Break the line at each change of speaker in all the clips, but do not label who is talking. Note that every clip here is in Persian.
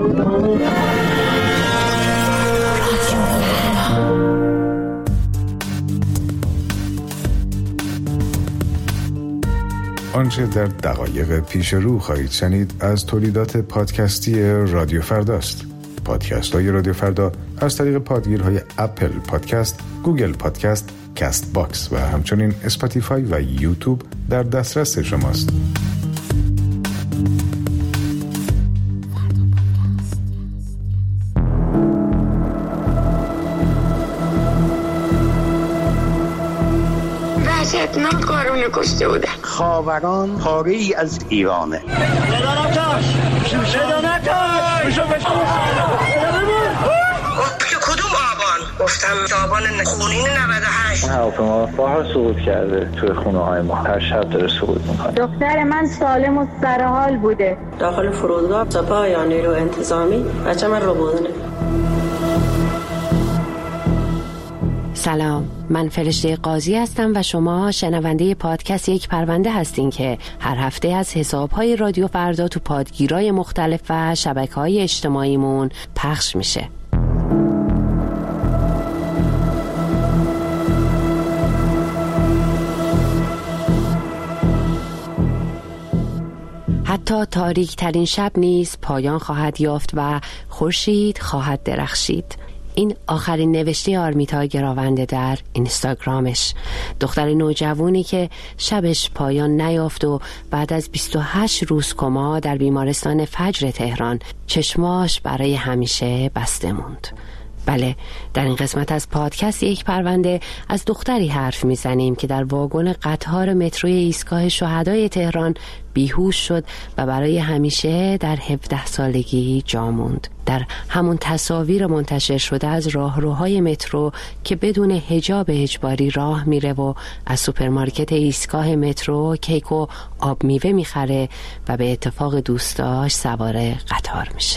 آنچه در دقایق پیش رو خواهید شنید از تولیدات پادکستی رادیو فرداست. پادکست های رادیو فردا از طریق پادگیرهای اپل پادکست، گوگل پادکست، کست باکس و همچنین اسپاتیفای و یوتیوب در دسترس شماست.
وحشتناک کارونه کشته بودن.
خاوران پاره ای از ایرانه.
کدوم آبان؟ گفتم آبان خونین 98.
هواپیما بار سقوط کرده توی خونه های ما. هر شب داره سقوط میکنه.
دختر من سالم و سر حال بوده.
داخل فرودگاه سپاه یا نیرو انتظامی بچه من رو بودنه.
سلام، من فرشته قاضی هستم و شما شنونده پادکست یک پرونده هستین که هر هفته از حساب‌های رادیو فردا تو پادگیرای مختلف و شبکه‌های اجتماعیمون پخش میشه. حتی تاریک ترین شب نیز پایان خواهد یافت و خورشید خواهد درخشید. این آخرین نوشته آرمیتا گراونده در اینستاگرامش، دختر نوجوانی که شبش پایان نیافت و بعد از 28 روز کما در بیمارستان فجر تهران چشماش برای همیشه بسته موند. بله، در این قسمت از پادکست یک پرونده از دختری حرف میزنیم که در واگن قطار متروی ایستگاه شهدای تهران بیهوش شد و برای همیشه در 17 سالگی جا موند. در همون تصاویر منتشر شده از راهروهای مترو که بدون حجاب اجباری راه میره و از سوپرمارکت ایستگاه مترو کیک و آب میوه میخره و به اتفاق دوستاش سوار قطار میشه.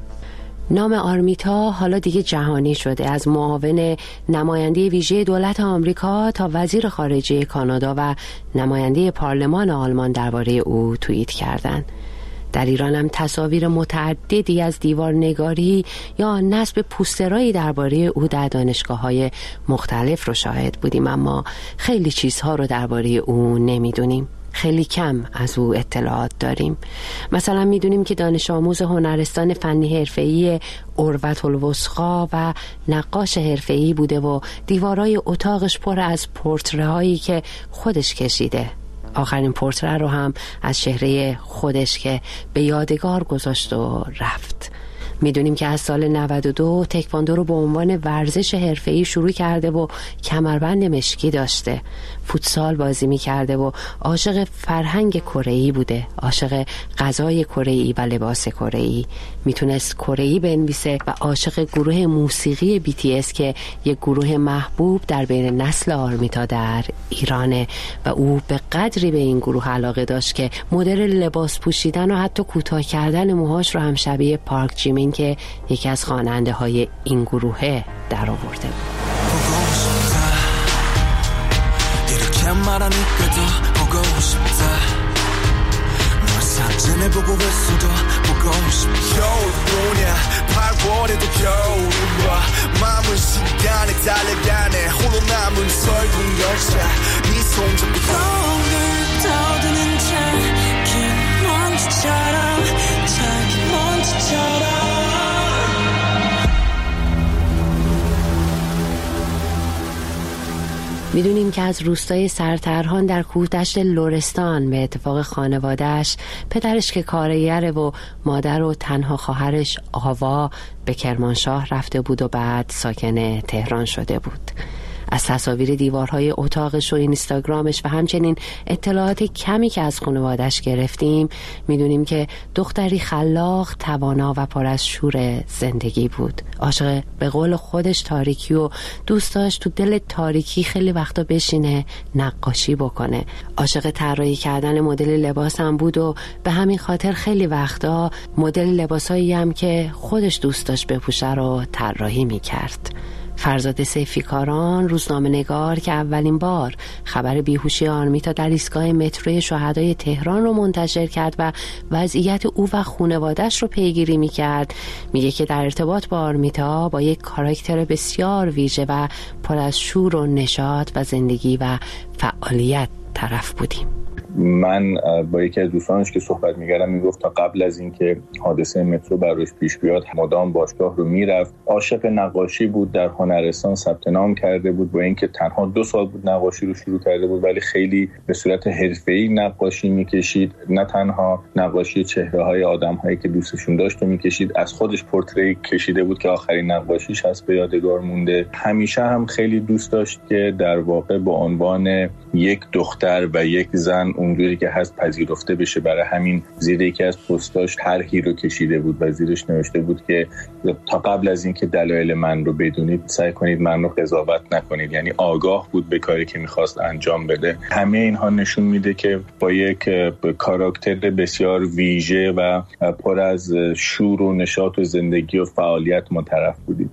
نام آرمیتا حالا دیگه جهانی شده. از معاون نماینده ویژه دولت آمریکا تا وزیر خارجه کانادا و نماینده پارلمان آلمان درباره او توییت کردند. در ایران هم تصاویر متعددی از دیوارنگاری یا نصب پوسترایی درباره او در دانشگاه‌های مختلف رو شاهد بودیم، اما خیلی چیزها رو درباره او نمیدونیم. خیلی کم از او اطلاعات داریم. مثلا میدونیم که دانش آموز هنرستان فنی حرفه‌ای اروةالوثقی و نقاش حرفه‌ای بوده و دیوارای اتاقش پر از پورتره‌هایی که خودش کشیده. آخرین پورتره رو هم از چهره خودش که به یادگار گذاشت و رفت. میدونیم که از سال 92 تکواندو رو به عنوان ورزش حرفه‌ای شروع کرده و کمربند مشکی داشته. فوتسال بازی می‌کرده و عاشق فرهنگ کره‌ای بوده، عاشق غذای کره‌ای و لباس کره‌ای. میتونست کره‌ای بنویسه و عاشق گروه موسیقی BTS که یک گروه محبوب در بین نسل آرمیتا در ایرانه و او به قدری به این گروه علاقه داشت که مدل لباس پوشیدن و حتی کوتاه کردن موهاش رو هم شبیه پارک جیمین که یکی از خواننده های این گروهه در آورده بود. میدونیم که از روستای سرترهان در کوهدشت لرستان به اتفاق خانوادهش، پدرش که کارگره و مادر و تنها خواهرش آوا به کرمانشاه رفته بود و بعد ساکن تهران شده بود. از تصاویر دیوارهای اتاقش و اینستاگرامش و همچنین اطلاعات کمی که از خانواده‌اش گرفتیم میدونیم که دختری خلاق، توانا و پر از شور زندگی بود. عاشق به قول خودش تاریکی و دوست داشت تو دل تاریکی خیلی وقتا بشینه نقاشی بکنه. عاشق طراحی کردن مدل لباس هم بود و به همین خاطر خیلی وقتا مدل لباسایی هم که خودش دوست داشت بپوشه رو طراحی میکرد. فرزاد سیفیکاران، روزنامه‌نگار که اولین بار خبر بیهوشی آرمیتا در ایستگاه متروی شهدای تهران رو منتشر کرد و وضعیت او و خانواده‌اش رو پیگیری می‌کرد، میگه که در ارتباط با آرمیتا با یک کاراکتر بسیار ویژه و پر از شور و نشاط و زندگی و فعالیت طرف بودیم.
من با یکی از دوستانش که صحبت می‌کردم میگفت تا قبل از اینکه حادثه مترو براش پیش بیاد مدام باشگاه رو میرفت. عاشق نقاشی بود، در هنرستان ثبت نام کرده بود، با اینکه تنها 2 سال بود نقاشی رو شروع کرده بود ولی خیلی به صورت حرفه‌ای نقاشی می‌کشید. نه تنها نقاشی چهره‌های آدم‌هایی که دوستشون داشت رو می‌کشید، از خودش پورتری کشیده بود که آخرین نقاشیش هست به یادگار مونده. همیشه هم خیلی دوست داشت که در واقع به عنوان یک دختر و یک زن اونجوری که هست پذیرفته بشه. برای همین زیر یکی از پستاش طرحی رو کشیده بود و زیرش نوشته بود که تا قبل از اینکه دلایل من رو بدونید سعی کنید من رو قضاوت نکنید. یعنی آگاه بود به کاری که میخواست انجام بده. همه اینها نشون میده که با یک کاراکتر بسیار ویژه و پر از شور و نشاط و زندگی و فعالیت ما طرف بودیم.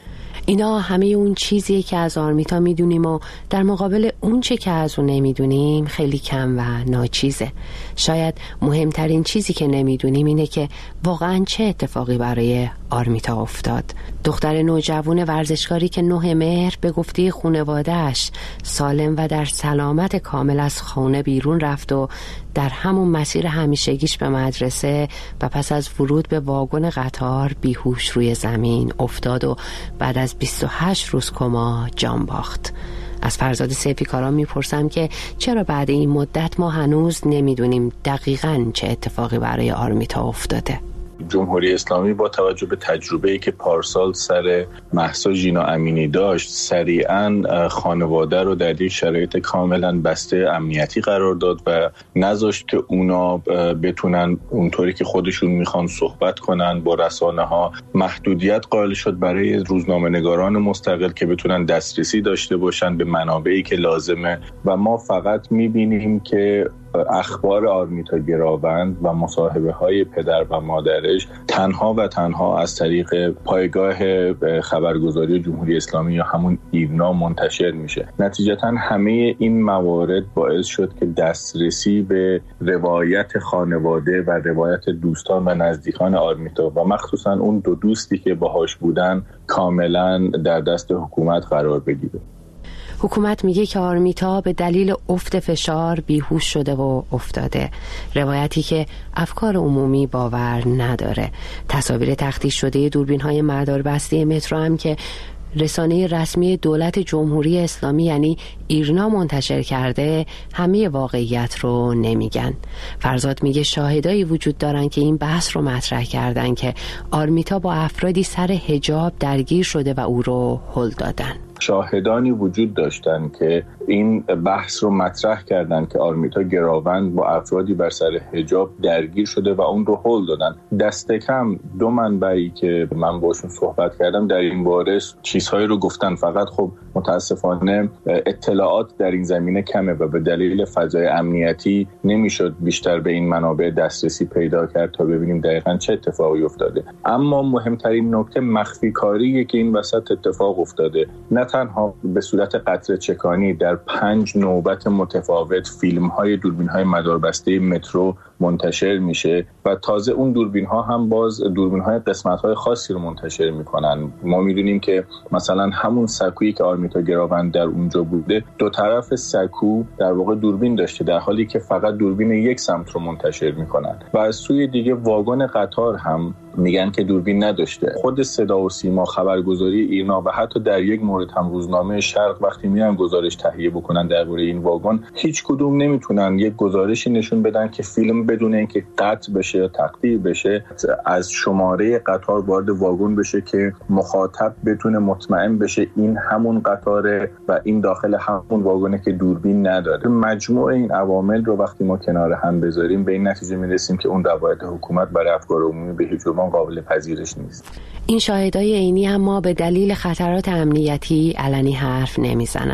اینا همه اون چیزیه که از آرمیتا میدونیم و در مقابل اون چه که از اون نمیدونیم خیلی کم و ناچیزه. شاید مهمترین چیزی که نمیدونیم اینه که واقعا چه اتفاقی برای آرمیتا افتاد. دختر نوجوان ورزشکاری که 9 مهر به گفته خانواده‌اش سالم و در سلامت کامل از خانه بیرون رفت و در همون مسیر همیشگیش به مدرسه و پس از ورود به واگن قطار بیهوش روی زمین افتاد و بعد از 28 روز کما جان باخت. از فرزاد سیفیکاران میپرسم که چرا بعد این مدت ما هنوز نمیدونیم دقیقاً چه اتفاقی برای آرمیتا افتاده.
جمهوری اسلامی با توجه به تجربه‌ای که پارسال سر مهسا ژینا امینی داشت سریعاً خانواده رو در یک شرایط کاملاً بسته امنیتی قرار داد و نذاشت که اونا بتونن اونطوری که خودشون میخوان صحبت کنن. با رسانه‌ها محدودیت قائل شد برای روزنامه‌نگاران مستقل که بتونن دسترسی داشته باشن به منابعی که لازمه و ما فقط میبینیم که اخبار آرمیتا گراوند و مصاحبه‌های پدر و مادرش تنها و تنها از طریق پایگاه خبرگزاری جمهوری اسلامی یا همون ایرنا منتشر میشه. نتیجتاً همه این موارد باعث شد که دسترسی به روایت خانواده و روایت دوستان و نزدیکان آرمیتا و مخصوصاً اون 2 دوستی که باهاش بودن کاملاً در دست حکومت قرار بگیره.
حکومت میگه که آرمیتا به دلیل افت فشار بیهوش شده و افتاده، روایتی که افکار عمومی باور نداره. تصاویر تفتیش شده دوربین‌های مداربسته مترو هم که رسانه رسمی دولت جمهوری اسلامی یعنی ایرنا منتشر کرده همه واقعیت رو نمیگن. فرزاد میگه شاهدایی وجود دارن که این بحث رو مطرح کردن که آرمیتا با افرادی سر حجاب درگیر شده و او رو هل دادن.
شاهدانی وجود داشتن که این بحث رو مطرح کردن که آرمیتا گراوند با افرادی بر سر حجاب درگیر شده و اون رو هل دادن. دست کم 2 منبعی که من باشون صحبت کردم در این باره چیزهایی رو گفتن، فقط خب متاسفانه اطلاعات در این زمینه کمه و به دلیل فضای امنیتی نمیشد بیشتر به این منابع دسترسی پیدا کرد تا ببینیم دقیقاً چه اتفاقی افتاده. اما مهمترین نکته مخفی کاریه که این وسط اتفاق افتاده. نه تنها به صورت قطره چکانی در 5 نوبت متفاوت فیلم‌های دوربین‌های مداربسته مترو منتشر میشه و تازه اون دوربین‌ها هم باز دوربین‌های قسمت‌های خاصی رو منتشر میکنن. ما میدونیم که مثلا همون سکویی که آرمیتا گراوند در اونجا بوده 2 طرف سکو در واقع دوربین داشته، در حالی که فقط دوربین یک سمت رو منتشر میکنن و از سوی دیگه واگن قطار هم میگن که دوربین نداشته. خود صدا و سیما، خبرگزاری ایرنا و حتی در یک مورد هم روزنامه شرق وقتی میان گزارش تهیه بکنن درباره این واگن هیچ کدوم نمیتونن یک گزارشی نشون بدن که فیلم بدون اینکه قطع بشه یا تقطیع بشه از شماره قطار وارد واگن بشه که مخاطب بتونه مطمئن بشه این همون قطاره و این داخل همون واگنه که دوربین نداره. مجموع این عوامل رو وقتی ما کنار هم بذاریم به این نتیجه میرسیم که اون روایت حکومت برای افکار عمومی به هیچ عنوان قابل پذیرش نیست.
این شاهدای عینی هم ما به دلیل خطرات امنیتی علنی حرف نمیزنن.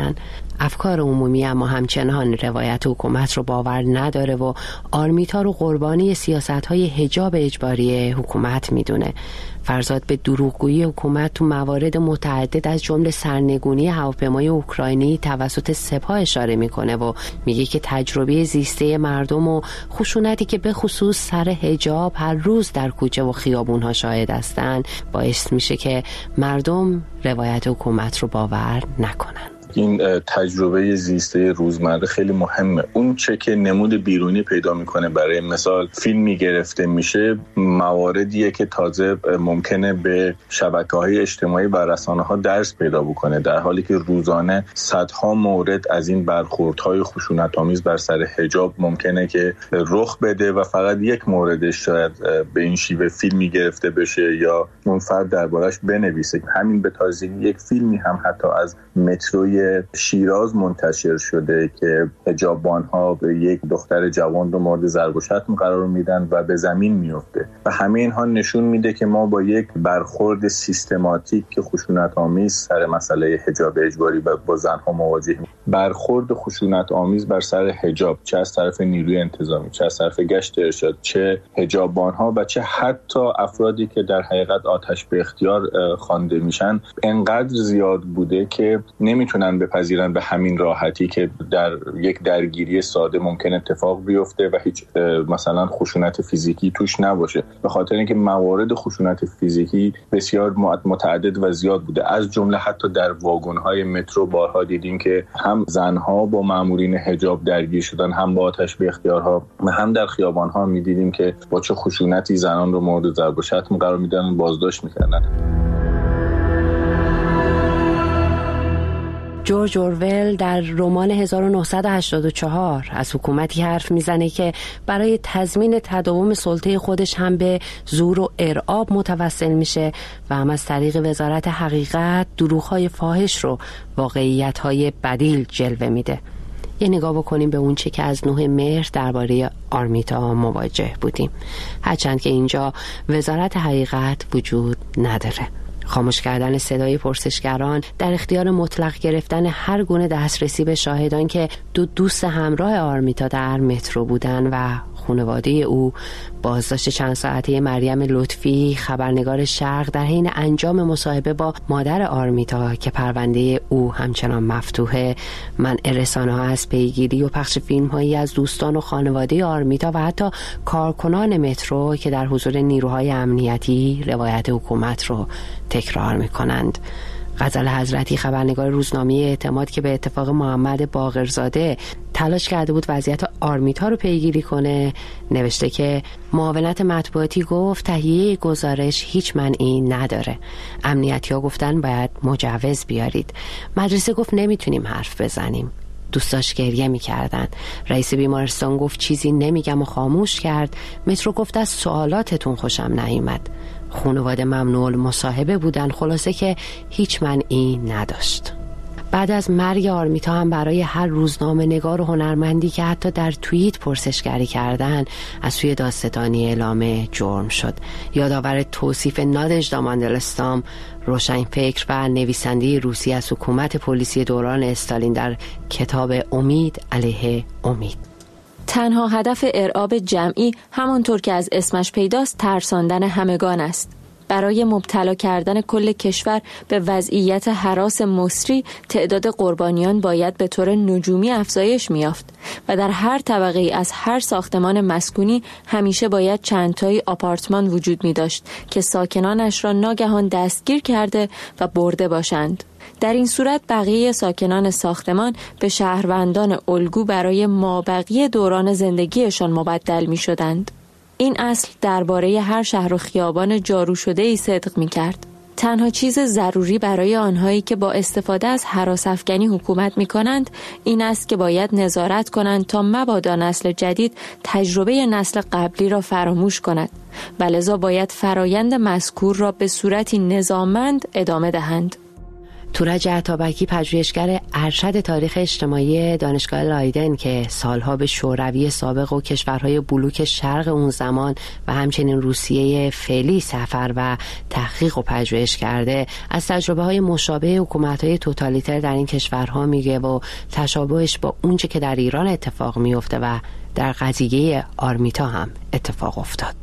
افکار عمومی اما همچنان روایت حکومت رو باور نداره و آرمیتا رو قربانی سیاست‌های حجاب اجباری حکومت میدونه. فرزاد به دروغگویی حکومت تو موارد متعدد از جمله سرنگونی هواپیمای اوکراینی توسط سپاه اشاره میکنه و میگه که تجربه زیسته مردم و خشونتی که به خصوص سر حجاب هر روز در کوچه و خیابونها شاهد هستن باعث میشه که مردم روایت حکومت رو باور نکنن.
این تجربه زیسته روزمره خیلی مهمه. اون چه که نمود بیرونی پیدا میکنه، برای مثال فیلمی گرفته میشه، مواردیه که تازه ممکنه به شبکه‌های اجتماعی و رسانه‌ها درس پیدا بکنه، در حالی که روزانه صدها مورد از این برخوردهای خشونت‌آمیز بر سر حجاب ممکنه که رخ بده و فقط یک موردش شاید به این شیوه فیلمی گرفته بشه یا اون فرد دربارش بنویسه. همین به تازگی یک فیلمی هم حتی از متروی شیراز منتشر شده که حجاببان‌ها به یک دختر جوان رو مورد ضرب و شتم قرار میدن و به زمین میفته و همه اینها نشون میده که ما با یک برخورد سیستماتیک که خشونت‌آمیز سر مسئله حجاب اجباری با زن‌ها مواجهیم. برخورد خشونت‌آمیز بر سر حجاب، چه از طرف نیروی انتظامی، چه از طرف گشت ارشاد، چه حجاببان‌ها و چه حتی افرادی که در حقیقت آتش به اختیار خوانده میشن، انقدر زیاد بوده که نمیتونن بپذیرن به همین راحتی که در یک درگیری ساده ممکن اتفاق بیفته و هیچ مثلا خشونت فیزیکی توش نباشه، به خاطر اینکه موارد خشونت فیزیکی بسیار متعدد و زیاد بوده. از جمله حتی در واگن‌های مترو بارها دیدیم که هم زنها با مامورین حجاب درگیر شدن، هم با آتش به اختیارها، هم در خیابان‌ها می‌دیدیم که با چه خشونتی زنان رو مورد ضرب و شتم قرار میدن و بازداشت می‌کردن.
جورج اورول در رمان 1984 از حکومتی حرف میزنه که برای تضمین تداوم سلطه خودش هم به زور و ارعاب متوسل میشه و هم از طریق وزارت حقیقت دروغ‌های فاحش رو واقعیت‌های بدیل جلوه میده. یه نگاه بکنیم به اون چه که از 9 مهر درباره آرمیتا مواجه بودیم. هرچند که اینجا وزارت حقیقت وجود نداره. خاموش کردن صدای پرسشگران، در اختیار مطلق گرفتن هر گونه دسترسی به شاهدان که دوست همراه آرمیتا در مترو بودن و خانواده او، بازداشت چند ساعته مریم لطفی خبرنگار شرق در حین انجام مصاحبه با مادر آرمیتا که پرونده او همچنان مفتوحه، منع رسانه‌ها از پیگیری و پخش فیلم‌هایی از دوستان و خانواده آرمیتا و حتی کارکنان مترو که در حضور نیروهای امنیتی روایت حکومت رو تکرار می‌کنند. غزل حضرتی خبرنگار روزنامه اعتماد که به اتفاق محمد باقرزاده تلاش کرده بود وضعیت آرمیتا رو پیگیری کنه، نوشته که معاونت مطبوعاتی گفت تهیه گزارش هیچ مانعی نداره. امنیتی‌ها گفتن باید مجوز بیارید. مدرسه گفت نمیتونیم حرف بزنیم. دوستاش گریه میکردن. رئیس بیمارستان گفت چیزی نمیگم و خاموش کرد. مترو گفت از سوالاتتون خوشم نیامد. خانواده ممنوع المصاحبه بودن. خلاصه که هیچ مانعی نداشت. بعد از مرگ آرمیتا هم برای هر روزنامه نگار و هنرمندی که حتی در توییت پرسشگری کردن از سوی دادستانی اعلام جرم شد. یادآور توصیف نادژدا ماندلستام، روشنفکر و نویسنده روسی از حکومت پلیسی دوران استالین در کتاب امید علیه امید.
تنها هدف ارعاب جمعی همانطور که از اسمش پیداست ترساندن همگان است. برای مبتلا کردن کل کشور به وضعیت هراس مصری تعداد قربانیان باید به طور نجومی افزایش می‌یافت و در هر طبقه از هر ساختمان مسکونی همیشه باید چند تایی آپارتمان وجود می‌داشت که ساکنانش را ناگهان دستگیر کرده و برده باشند. در این صورت بقیه ساکنان ساختمان به شهروندان الگو برای مابقی دوران زندگیشان مبدل می‌شدند. این اصل درباره هر شهر و خیابان جارو شده ای صدق می کرد. تنها چیز ضروری برای آنهایی که با استفاده از هراس افکنی حکومت می کنند این است که باید نظارت کنند تا مبادا نسل جدید تجربه نسل قبلی را فراموش کند و لذا باید فرایند مذکور را به صورتی نظاممند ادامه دهند.
تورج عطابکی، پژوهشگر ارشد تاریخ اجتماعی دانشگاه لایدن که سالها به شوروی سابق و کشورهای بلوک شرق اون زمان و همچنین روسیه فعلی سفر و تحقیق و پژوهش کرده، از تجربه‌های مشابه حکومت‌های توتالیتر در این کشورها میگه و تشابهش با اونچه که در ایران اتفاق میفته و در قضیه آرمیتا هم اتفاق افتاد.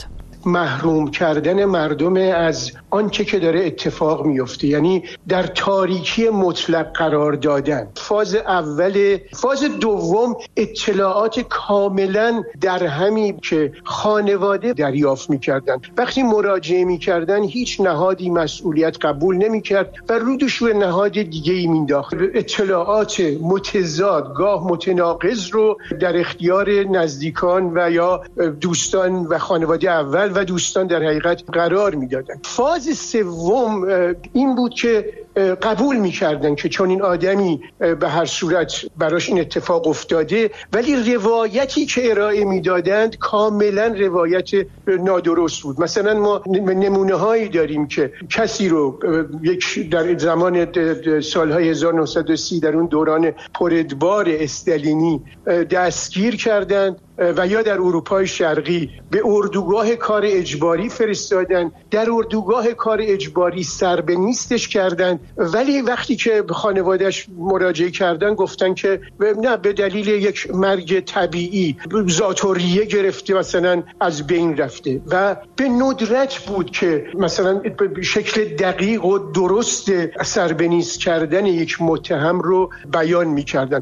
محروم کردن مردم از آنچه که داره اتفاق میفته، یعنی در تاریکی مطلق قرار دادن. فاز اول. فاز دوم اطلاعات کاملا در همی که خانواده دریافت میکردن. وقتی مراجعه میکردن هیچ نهادی مسئولیت قبول نمیکرد و رودش رو نهاد دیگه ای مینداخت. اطلاعات متضاد، گاه متناقض رو در اختیار نزدیکان و یا دوستان و خانواده اول و دوستان در حقیقت قرار میدادن. فاز سوم این بود که قبول میکردن که چون این آدمی به هر صورت براش این اتفاق افتاده، ولی روایتی که ارائه میدادند کاملا روایت نادرست بود. مثلا ما نمونه هایی داریم که کسی رو در زمان سالهای 1930 در اون دوران پرادبار استالینی دستگیر کردند و یا در اروپای شرقی به اردوگاه کار اجباری فرستادن. در اردوگاه کار اجباری سر به نیستش کردن، ولی وقتی که خانواده‌اش مراجعه کردن گفتن که نه، به دلیل یک مرگ طبیعی ذات‌الریه گرفته، مثلا از بین رفته. و به ندرت بود که مثلا به شکل دقیق و درست سر به نیست کردن یک متهم رو بیان می‌کردن.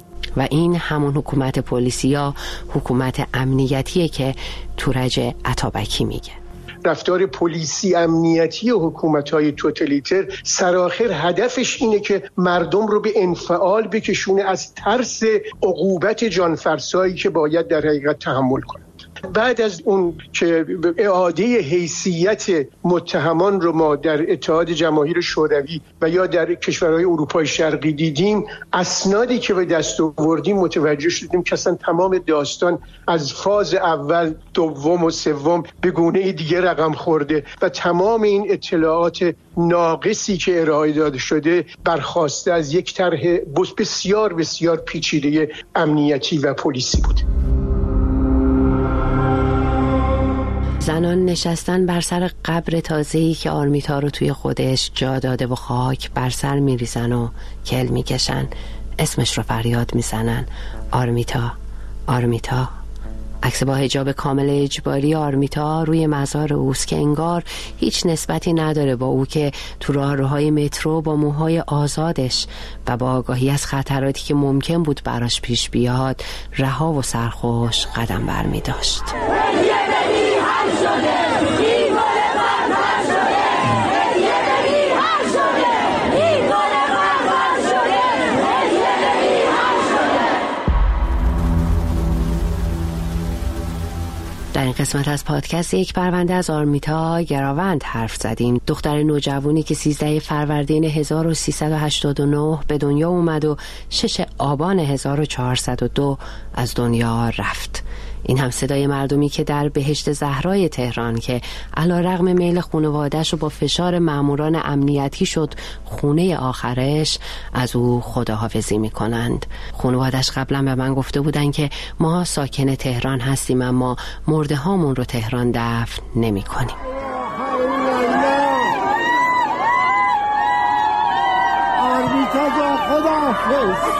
و این همون حکومت پلیسی یا حکومت امنیتیه که تورج عطابکی میگه.
رفتار پلیسی امنیتی حکومت‌های توتالیتر سرآخر هدفش اینه که مردم رو به انفعال بکشونه از ترس عقوبت جانفرسایی که باید در حقیقت تحمل کنه. بعد از اون که اعاده حیثیت متهمان رو ما در اتحاد جماهیر شوروی و یا در کشورهای اروپای شرقی دیدیم، اسنادی که به دست آوردیم متوجه شدیم که اصلا تمام داستان از فاز اول، دوم و سوم به گونه دیگه رقم خورده و تمام این اطلاعات ناقصی که ارائه داده شده برخواسته از یک طرح بسیار بسیار پیچیده امنیتی و پلیسی بود.
زنان نشستن بر سر قبر تازه‌ای که آرمیتا رو توی خودش جا داده و خاک بر سر میریزن و کل میکشن، اسمش رو فریاد میزنن: آرمیتا، آرمیتا. عکس با حجاب کامل اجباری آرمیتا روی مزار اوست که انگار هیچ نسبتی نداره با او که تو راهروهای مترو با موهای آزادش و با آگاهی از خطراتی که ممکن بود براش پیش بیاد رها و سرخوش قدم برمی داشت. در این قسمت از پادکست یک پرونده از آرمیتا گراوند حرف زدیم. دختر نوجوانی که 13 فروردین 1389 به دنیا اومد و 6 آبان 1402 از دنیا رفت. این هم صدای مردمی که در بهشت زهرای تهران که علیرغم میل خانواده‌اش و با فشار ماموران امنیتی شد خونه آخرش، از او خداحافظی میکنند. خانواده‌اش قبلا به من گفته بودن که ما ساکن تهران هستیم اما مرده هامون رو تهران دفن نمی کنیم.
آرمیتا جان خداحافظ.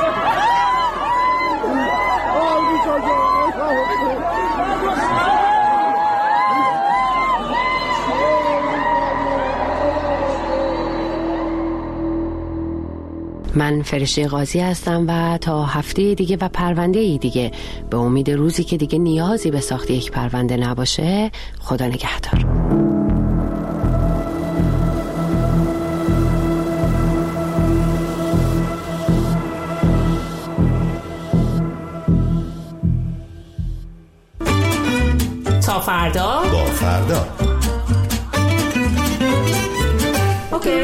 من فرشته قاضی هستم و تا هفته دیگه و پرونده دیگه، به امید روزی که دیگه نیازی به ساخت یک پرونده نباشه، خدا نگهدار.
تا فردا با فردا. اوکی.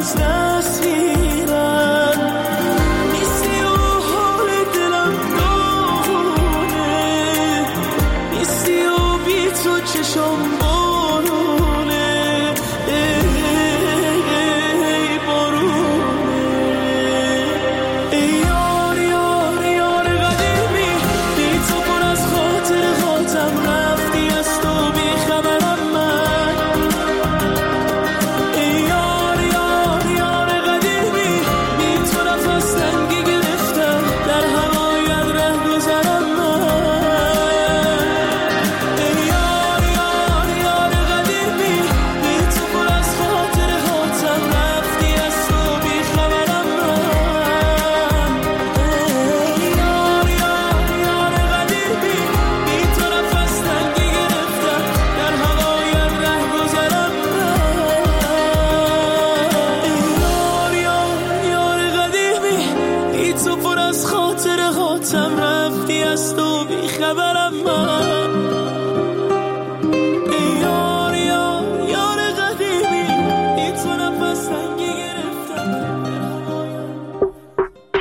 از دست میرم، نیستی و حال دلم داغونه، نیستی و بی تو چشم بارونه، ای بارونه، ای یار یار یار قدیمی، بی تو پر از خاطر خاطم رفتی از تو بی خبرم من، ای یار یار یار قدیمی، بی تو نفس تنگی گرفتم در هوایت ره گذرم من، ای یار یار یار قدیمی، بی تو پر از خاطر خاطم رفتی از تو بی خبرم من، ای یار یار یار قدیمی، بی تو نفس تنگی گرفتم در هوایت ره گذرم من، ای یار یار یار قدیمی، بی تو پر از خاطر خاطم رفتی از تو بی خبرم من، ای یار یار یار قدیمی، بی تو نفس تنگی گرفتم در هوایت.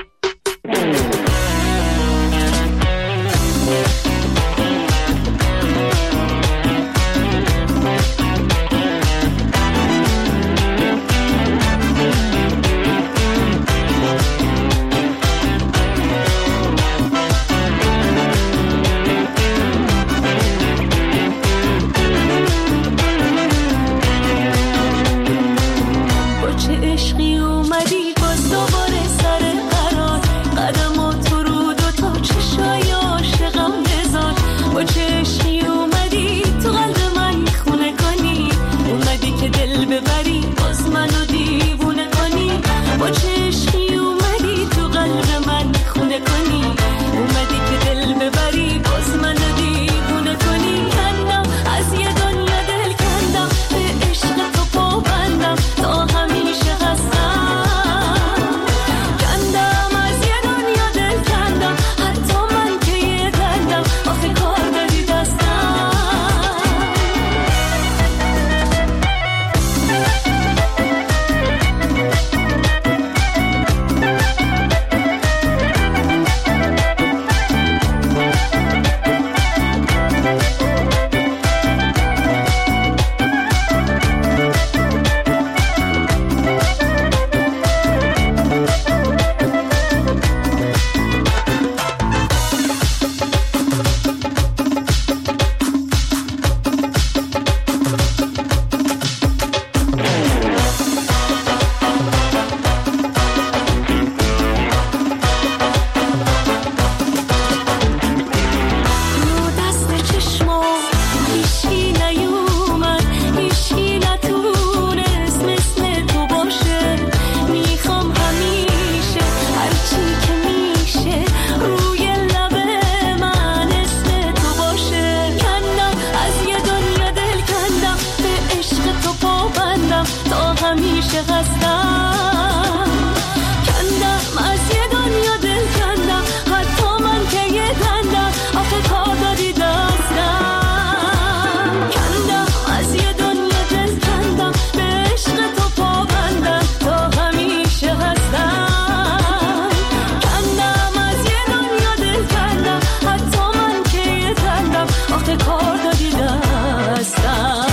با چه عشقی اومدی باز دوباره سر قرار، قدمو تو رو دوتا چشای عاشقم بذار، با چه عشقی اومدی تو قلب من خونه کنی، اومدی که دل ببری باز منو دیوونه کنی، با چه عشقی اومدی تو قلب من خونه کنی، اومدی که دل ببری باز منو دیوونه کنی، کندم از یه دنیا دل کندم، به عشق تو پابندم تا همیشه هستم، کندم از یه دنیا دل کندم، حتی من که یه دندم آخه کار دادی دستم. رو دست چشما هیچی نیومد، هیچی نتونست مثل تو باشه، میخوام همیشه هرچی که میشه روی لب من اسم تو باشه، کندم از یه دنیا دل کندم، به عشق تو پابندم تا همیشه هستم، کندم از یه دنیا دل کندم، حتی من که یه دندم آخه کار دادی دستم، کندم از یه دنیا دل کندم، به عشق تو پابندم تا همیشه هستم، کندم از یه دنیا دل کندم، حتی من که یه دندم آخه کار دادی دستم.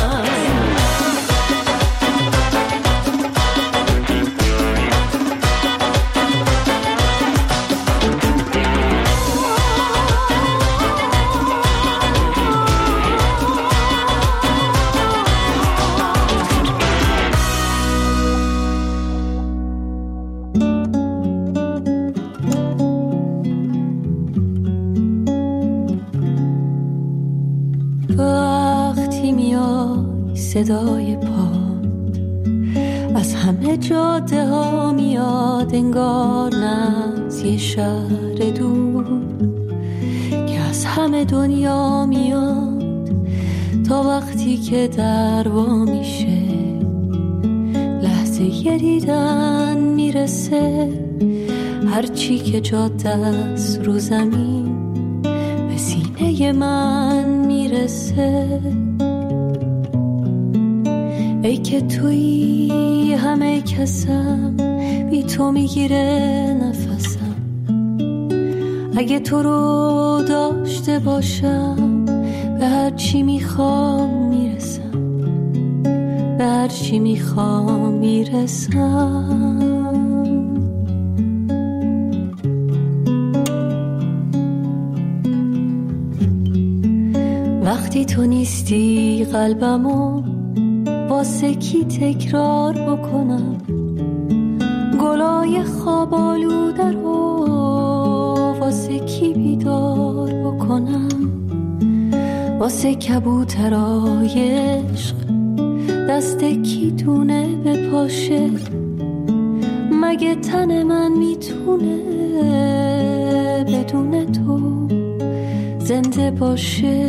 وقتی میای صدای پاد از همه جاده ها میاد، انگار نه از یه شهر دور که از همه دنیا میاد، تا وقتی که در وا میشه لحظه یه دیدن میرسه، هرچی که جاده است رو زمین به سینه من میرسه، ای که تویی همه کسم، بی تو میگیره نفسم. اگه تو رو داشته باشم، به هر چی میخوام میرسم، به هر چی میخوام میرسم. وقتی تو نیستی قلبمو واسه کی تکرار بکنم؟ گلای خواب آلوده رو واسه کی بیدار بکنم؟ واسه کبوترای عشق دست کی دونه بپاشه؟ مگه تن من میتونه بدون تو زنده باشه؟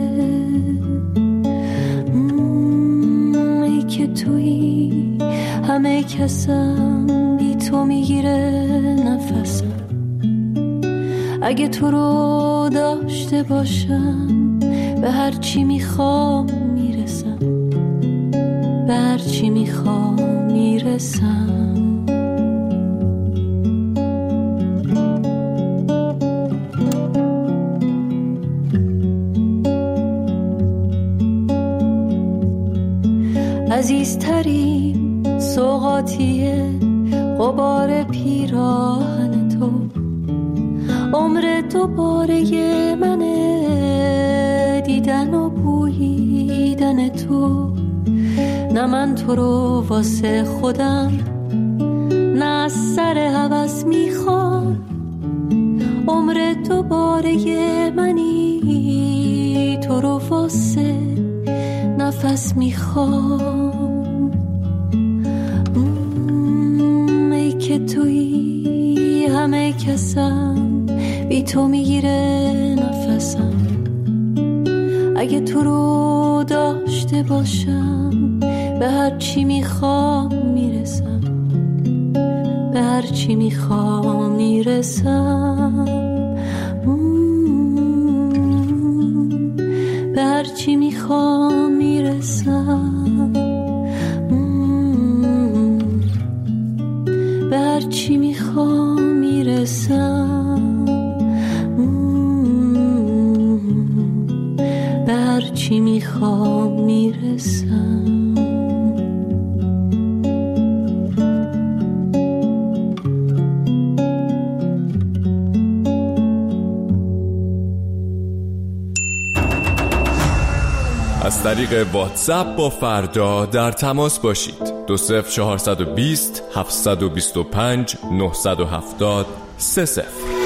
ای که تویی همه کسم، بی تو میگیره نفسم. اگه تو رو داشته باشم، به هر چی میخوام میرسم، به هر چی میخوام میرسم. عزیزترین سوغاتیه غبار پیراهن تو، عمر دوباره منه دیدن و بوییدن تو. نه من تو رو واسه خودم، نه از سر هوس میخوام. عمر دوباره منی، تو رو واسه نفس میخوام. ای که تویی همه کسم، بی تو میگیره نفسم. اگه تو رو داشته باشم، به هر چی میخوام میرسم، به هر چی میخوام میرسم. به هر چی میخوام میرسم، به هر چی میخوام میرسم، به هر چی میخوام میرسم.
از طریق واتساپ با فردا در تماس باشید. 20420 725 970 30.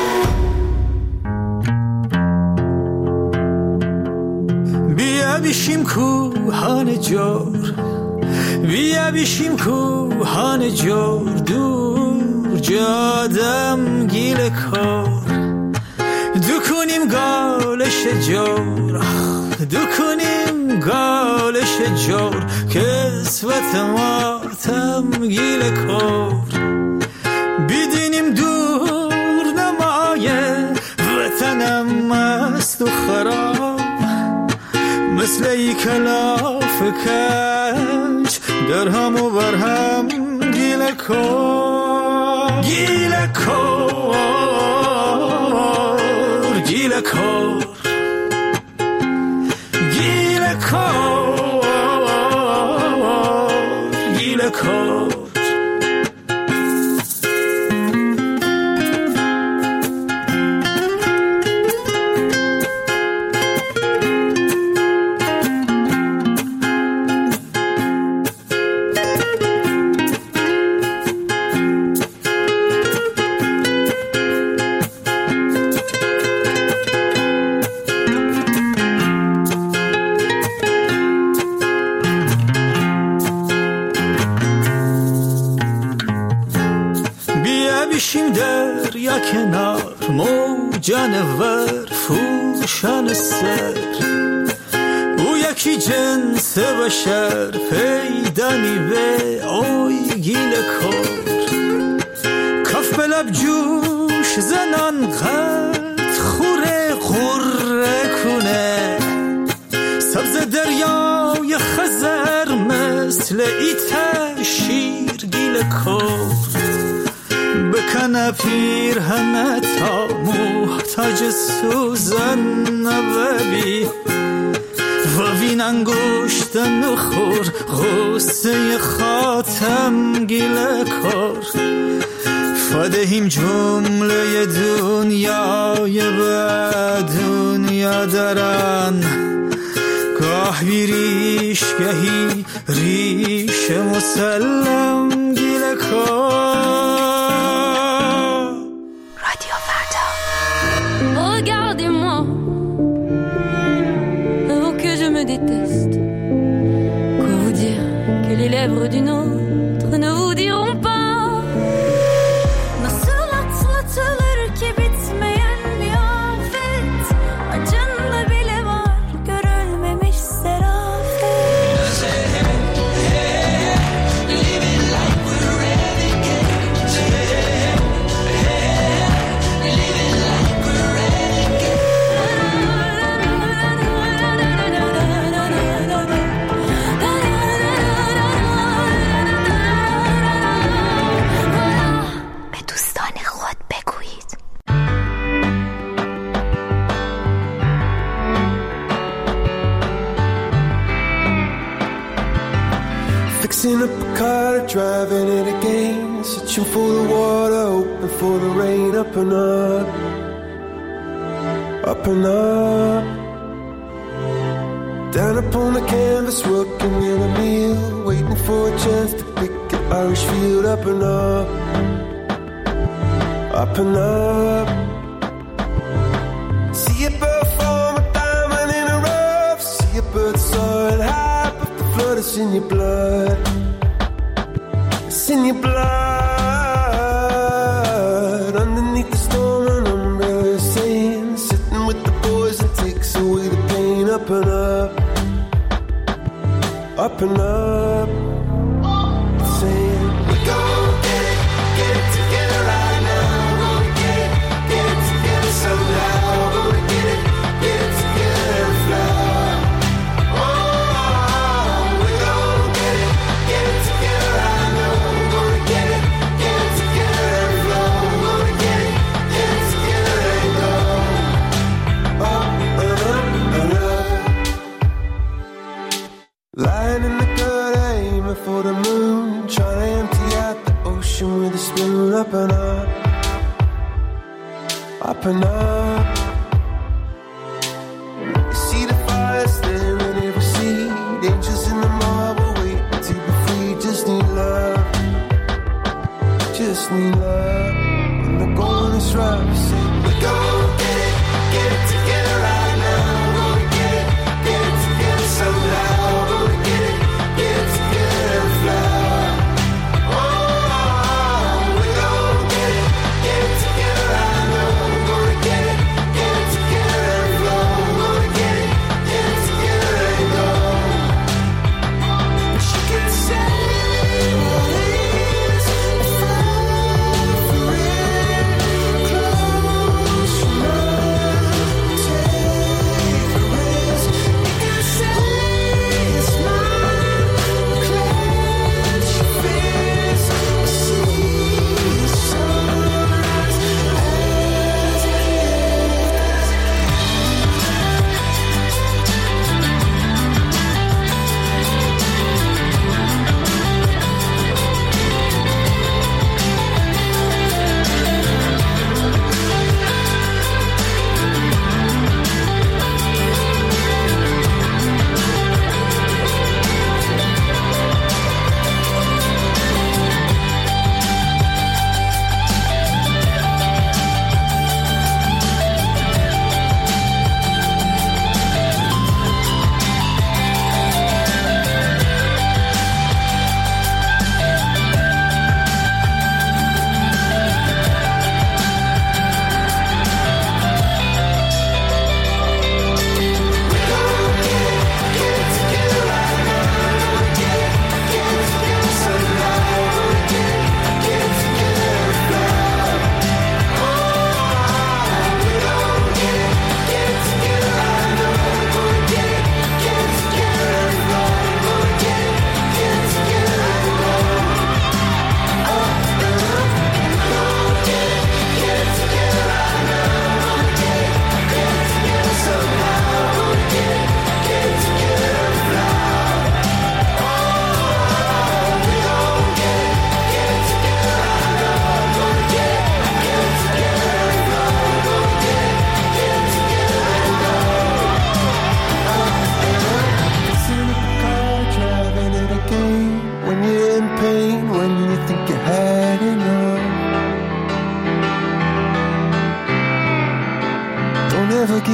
بیا بیشیم کوهان جور، بیا بیشیم کوهان جور، دور جادم گیل کار. دو کنیم گالش جور، دو کنیم گالش جور، کسوت ماتم گیل کار. بیدینیم دور نمایه وطنم مست و خراب، مثل ای کلاف کج در هم و بر هم گیل کار. گیل کار، گیل کار، گیل کار، گیل کار. بیشیم در یا کنار، موجانور فوشان سر. او یکی جنس بشر پیدانی به اوی گیل کار. کف به لب جوش زنان قد خوره غره کنه، سبز دریای خزر مست مثل ایت شیرگیل کور بکنه پیرهنه تا محتاج سوزن نببی و وین انگشت نخور غصه خاتم گیله کار فدهیم جمله دنیای به دنیا درن گاه بیریش گهی ریش مسلم گیله کار.
رادیو فردا. Regardez-moi oh que je me déteste. Quoi vous dire que les lèvres d'une autre ne vous diront pas. Nasıl atlatılır ki bitmeyen bir afet. Acında bile var görülmemiş serafet. Living like we're renegades. Living like we're renegades. به دوستان خود بگویید.
Fixing up a car, driving it again, searching for the water, hoping for the rain. Up and up, up and up. Down upon the canvas, working in a meal, waiting for a chance to pick an Irish field. Up and up, up and up. See a bird form a diamond in a rough. See a bird soaring high, but the flood is in your blood. It's in your blood. Underneath the storm, an umbrella is saying, sitting with the boys, it takes away the pain. Up and up, up and up. It's saying, we gon' get it together right now. Gonna get it together somehow. Gonna get it together and fly. Oh, we gon' get it together right now. Gonna get it together and flow. Gonna get it together and go. Up and up and up. Lying in the gutter, aiming for the moon, trying to empty out the ocean with a spoon. Up and up, up and up. You see the fire there in every seed, angels in the marble waiting to be free. Just need love, just need love. When the going is rough, say we gon' get it together right now. Gonna get it together somehow. Gonna get it together and fly. Oh, we gon' get it together right now. Gonna get it together and flow. Gonna get it together and go. But you can say what it is, if I for it, close your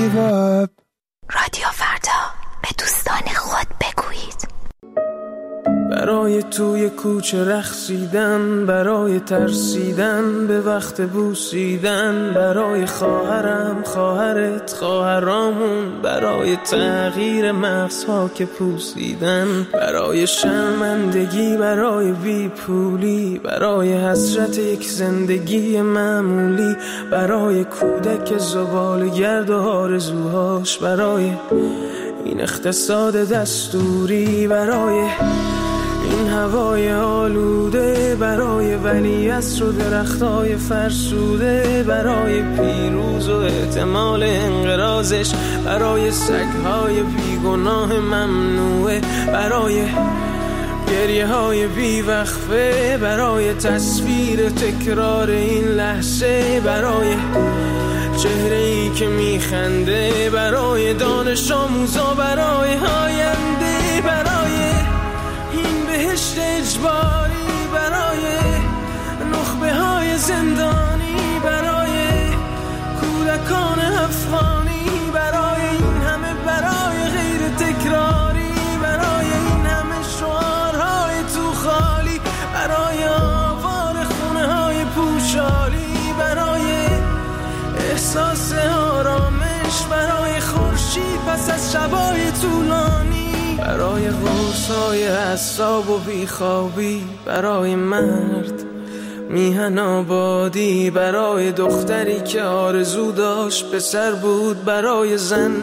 give up.
رادیو فردا، به دوستان خود بگویید.
برای توی کوچه رقصیدن، برای ترسیدن به وقت بوسیدن، برای خواهرم، خواهرت، خواهرامون، برای تغییر مغزها که پوسیدن، برای شرمندگی، برای بیپولی، برای حسرت یک زندگی معمولی، برای کودک زباله‌گرد و آرزوهاش، برای این اقتصاد دستوری، برای این هوای آلوده، برای ولیعصر و درختای فرسوده، برای پیروز و احتمال انقراضش، برای سگهای بیگناه ممنوعه، برای گریه های بیوقفه، برای تصویر تکرار این لحظه، برای چهره‌ای که میخنده، برای دانش آموزا، برای آینده، برای این بهشت اجباری، برای نخبه های زندانی، برای کودکان افغانی، برای این همه برای غیر تکراری، برای این همه شعارهای تو خالی، برای آوار خونه های پوشالی، برای احساس آرامش، برای خورشید پس از شبای طولانی، برای غوصای اعصاب و بیخوابی، برای مرد میهن آبادی، برای دختری که آرزو داشت پسر بود، برای زن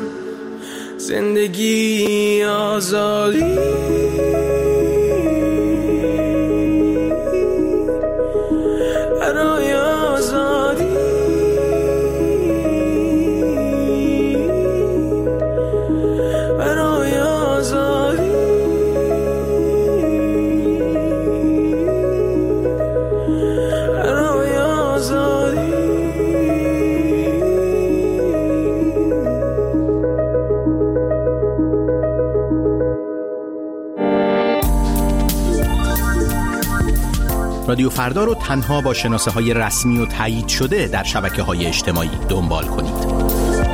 زندگی آزادی، برای آزادی، برای آزادی، برای آزادی.
رادیو فردا رو تنها با شناسه‌های رسمی و تایید شده در شبکه‌های اجتماعی دنبال کنید.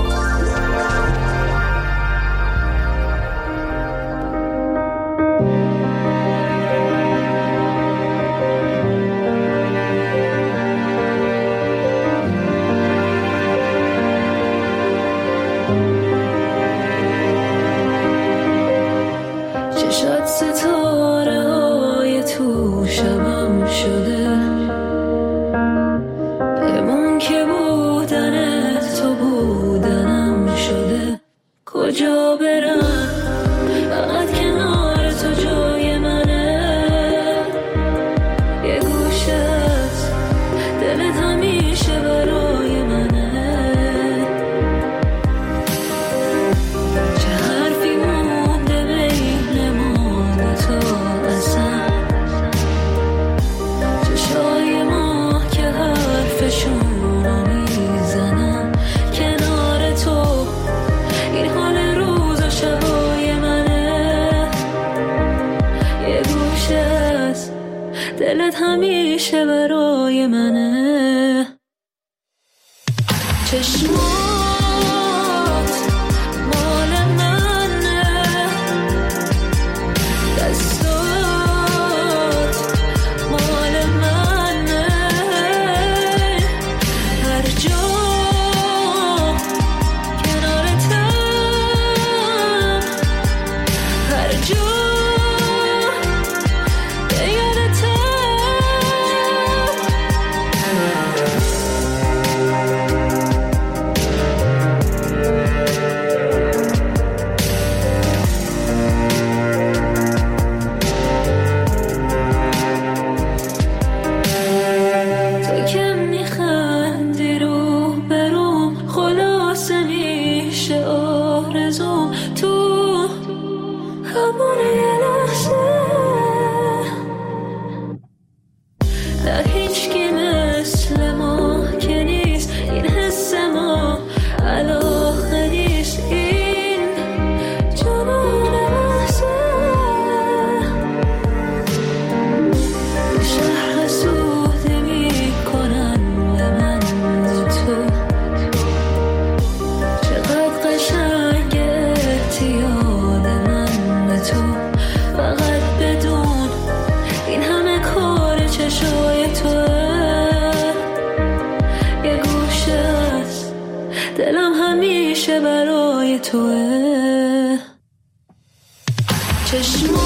چشات ستاره های تو شبم شده، بمون که بودنت تو بودنم شده. کجا برم فقط کنار تو جای منه، یه گوشت دلت همیشه برای منه. چه حرفی مونده بین ما دوتا اصلا، چشای ما که حرفشونو میزنن. کنار تو این حال روز و شبای منه، یه گوشت دلت همیشه برای منه. چشمات مال منه، دستات مال منه. هر جا کنارتم، هر جا به یادتم. همیشه برای توه. چشمات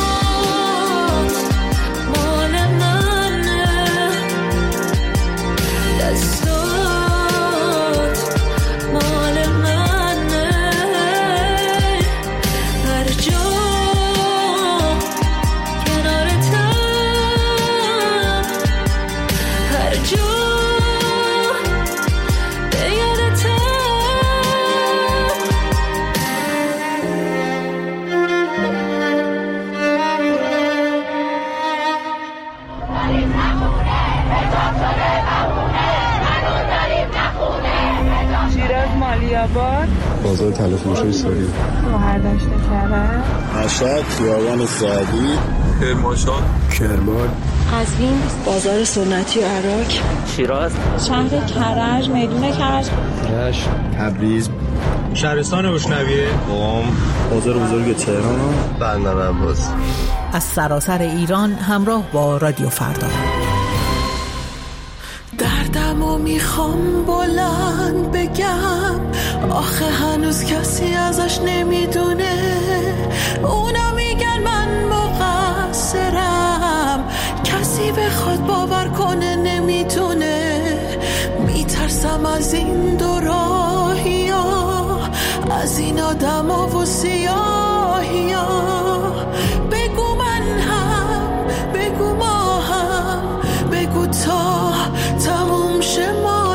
مال منه، دستات مال منه، هر جا کنارتم، هر جا به یادتم.
شیراز مالی‌آباد،
بازار طلا فروشی ساری،
مهردشت کرد،
مشهد خیابان سعدی،
کرمانشاه،
کرمان،
قزوین، بازار سنتی عراق،
شیراز،
شهر کرج، میدون کرج،
رشت، تبریز،
شهرستان روشنویه،
قم، بازار بزرگ تهران، بندر عباس.
از سراسر ایران همراه با رادیو فردا.
دردمو میخوام بلند بگم، آخه هنوز کسی ازش نمیدونه. اونا میگن من مقصرم، کسی بخواد باور کنه نمیتونه. میترسم از این دو راهیا، از این آدما و سیاهیا. بگو من هم، بگو ما هم، بگو تا تموم شه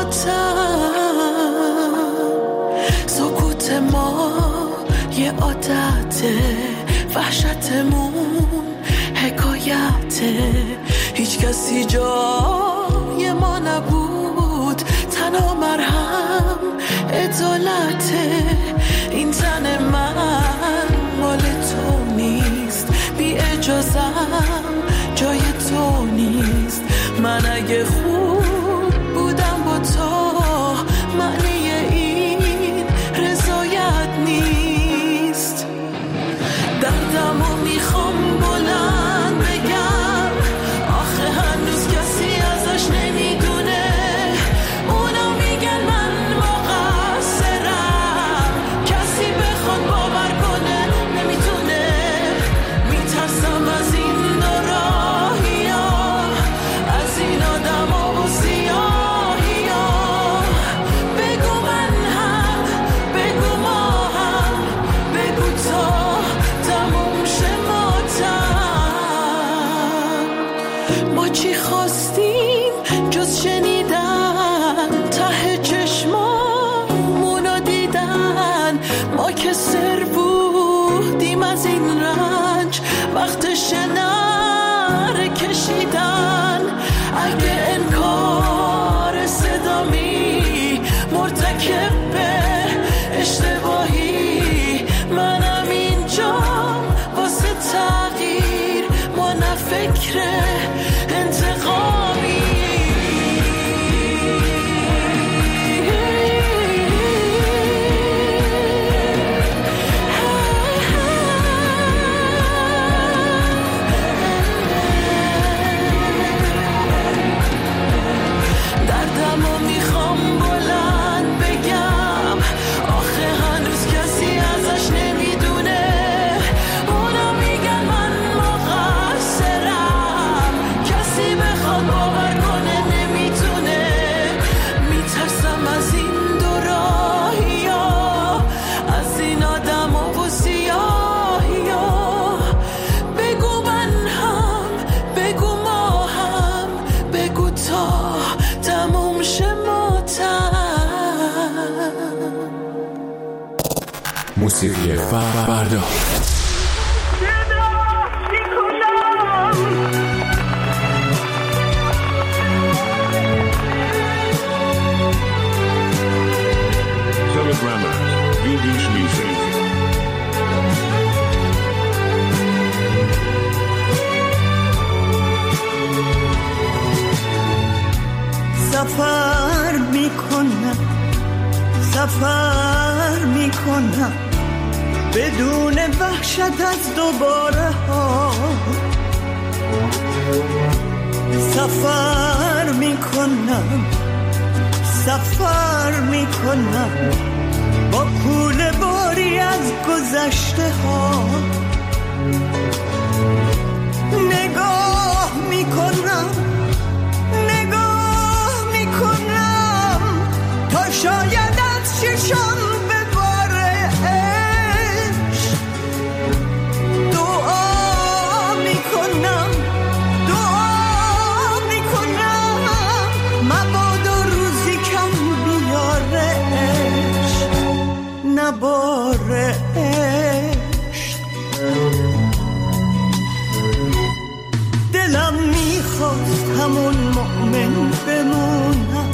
ماتم. سکوت ما یه عادته، وحشتمون حکایته. هیچ کسی جای ما نبود، تنها مرهم عدالته. این تن من مال تو نیست، بی اجازم جای تو نیست. من اگه خوب بودم با تو، معنی این رضایت نیست. دردمو میخوام بلند بگم، آخه هنوز کسی ازش نمیدونه. اونا میگن من مقصرم، کسی بخواد باور کنه نمیتونه. میترسم از این دو راهیا، از این آدما و سیاهیا. بگو من هم، بگو ما هم، بگو تا تموم شه ماتم. ما چی خواستیم جز شنیدن، ته چشمامونو دیدن. ما که سر بودیم از این رنج، وقتش نره کشیدن. اگه انکار صدامی مرتکب به اشتباهی، منم اینجا واسه تغییر، ما نه فکر انتقامی. دردمو میخوام بلند بگم، آخه هنوز کسی ازش نمیدونه. اونا میگن من مقصرم، کسی بخواد باور کنه نمیتونه. میترسم از این دو راهیا، از این آدما و سیاهیا. بگو من هم، بگو ما هم، بگو تا تموم شه ماتم.
موسیقی فردا.
Telegrama, Jüdisch Musik.
سفر میکنم، سفر میکنم بدون وحشت از دوباره ها. سفر میکنم، سفر میکنم با کوله باری از گذشته ها نگاه میکنم تا شاید از چشم بباره عشق دعا میکنم مبادا روزی کم بیاره عشق نباره عشق دلم میخواست همون مؤمن بمونم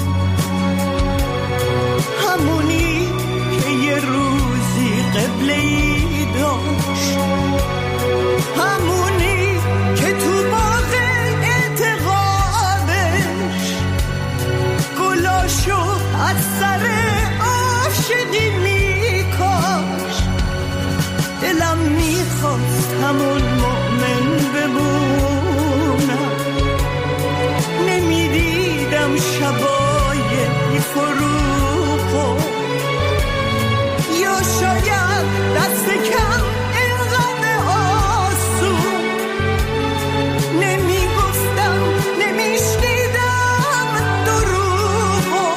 همونی که یه روزی قبله‌ای داشت همونی که تو باغ اعتقادش گلاشو از سر عاشقی میکاش دلم میخواست همون مؤمن بمونم نمیدیدم شبای بی فروغ یا شاید دست کم اینقدر آسون نمیگفتم نمیشنیدم دروغو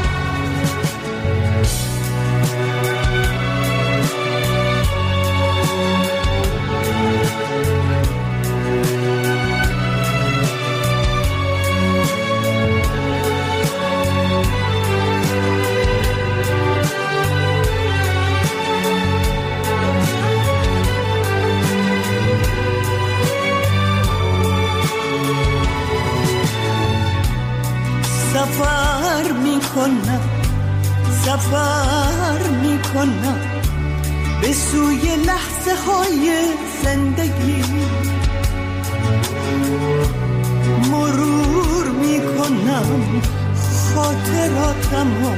سفر میکنم به سوی لحظه های زندگی مرور میکنم خاطراتمو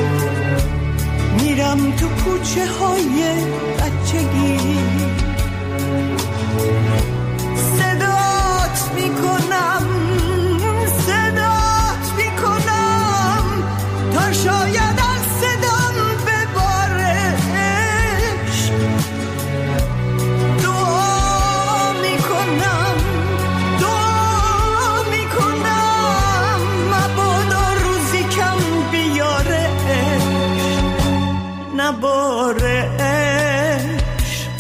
میرم تو کوچه های بچگی صدات میکنم تا شاید از صدام بباره عشق دعا میکنم مبادا روزی کم بیاره عشق نباره عشق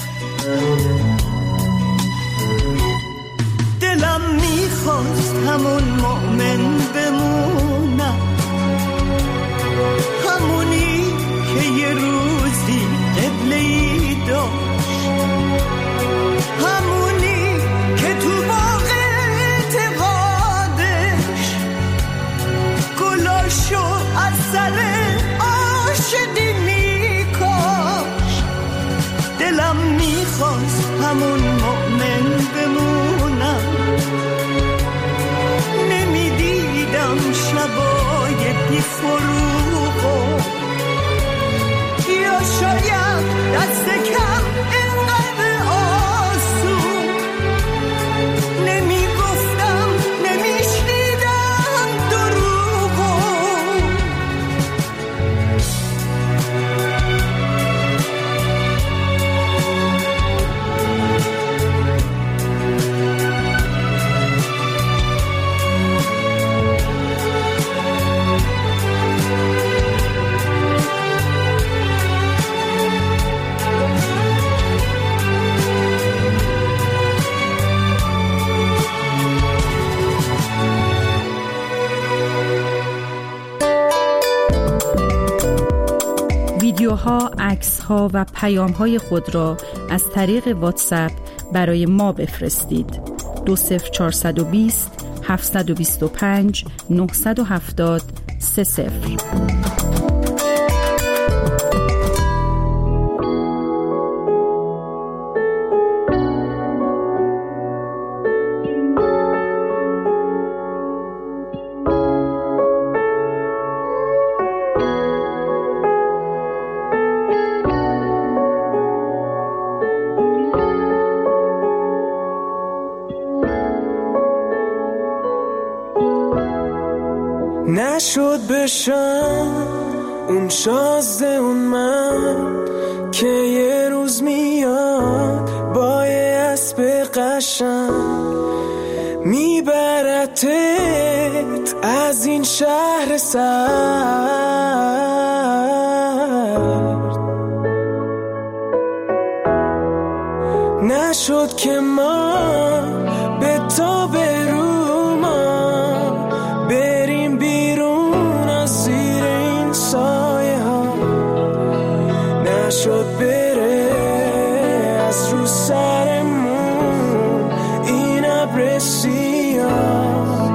دلم میخواست همون مؤمن بمونم همونی که یه روزی قبله‌ای داشت همونی که تو باغ اعتقادش گلاشو از سر عاشقی میکاش دلم میخواست همون مؤمن بمونم نمیدیدم شبای بی فروغو یا شاید دست کم اینقدر آسون نمیگفتم نمیشنیدم دروغو
ویدیوها، عکس‌ها و پیام‌های خود را از طریق واتساپ برای ما بفرستید. 20420 725 970 30.
نشد بشم
اون شازده اون من که یه روز میاد با یه اسب قشنگ میبرتت از این شهر سرد. نشد که ما به تا برو ما بریم بیرون از زیر این سایه ها. نشد بره از رو سرمون این ابر سیاه.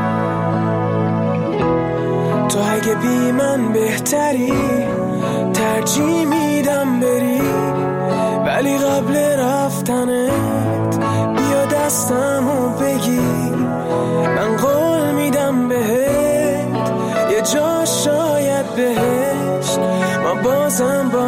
تو اگه بی من بهتری ترجیح میدم بری، ولی قبل رفتنت بیا دستمو بگیر. من قول میدم بهت یه جا شاید بهشت ما بازم با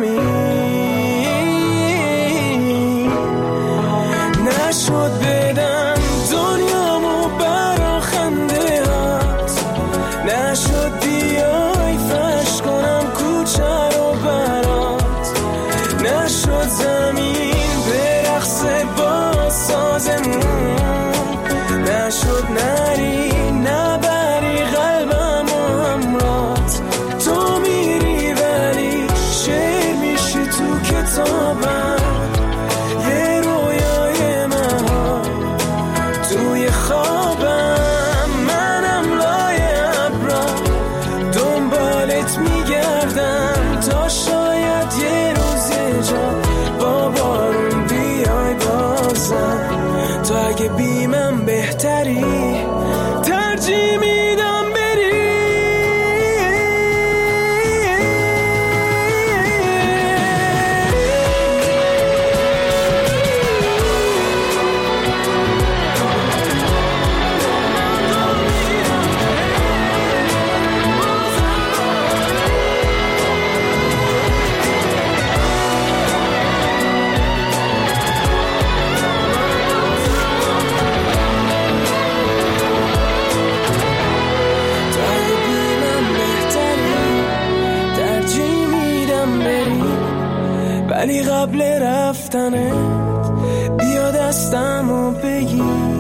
همین. نشد بدم دنیامو برا خنده هات، نشد بیای فش کنم کوچه رو برات، نشد زمین برقصه با سازمون، نشد نری نبری قلبم و همرات. تو میری ولی شعر میشی تو کتابم، یه رویای مهار توی خوابم. منم لای ابرا دنبالت میگردم تا شاید یه روز یه جا با بارون بیای بازم. تو اگه بی من بهتری ترجیح میدم بری. ولی قبل رفتنت بیا دستمو بگیر.